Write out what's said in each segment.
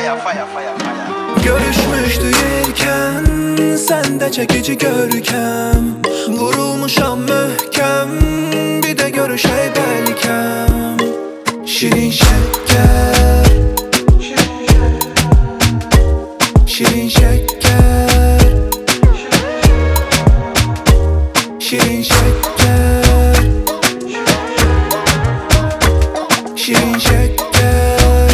Görüşmüştü yerken sende çekici görkem, vurulmuşam möhkem, bir de görüşey belkem. Şirin şeker, şirin şeker, şirin şeker, şirin şeker.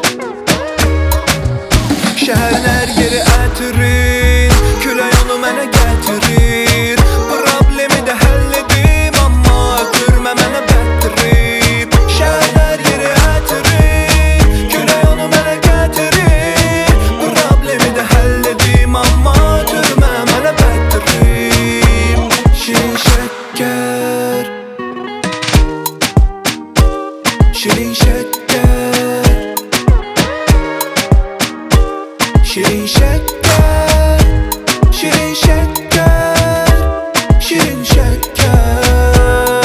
Şehirler yeri ətirir, külək onu mənə gətirir. Problemi də həll edim, amma ötürmə mənə bəttirib. Şehirler yeri ətirir, külək onu mənə gətirir. Problemi də həll edim, amma ötürmə mənə bəttirib. Şirin şeker, şirin şeker, şirin şeker, şirin şeker, şirin şeker.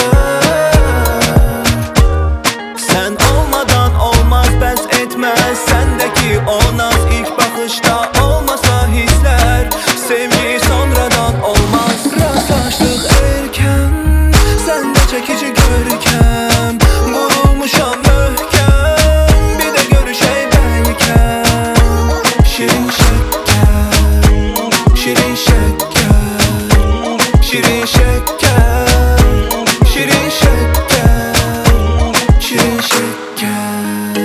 Sen olmadan olmaz, bəs etmez sendeki o naz. İlk bakışta olmasa hisler, sevgi sonradan olmaz. Rastlaştık erken, sende çekici görkem, vurulmuşam möhkem, bir de görüşey belkem. Şirin şeker, şirin şeker, şirin şeker, şirin şeker, şirin şeker.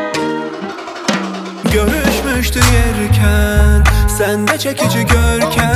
Görüşmüştü yerken sende çekici görkem,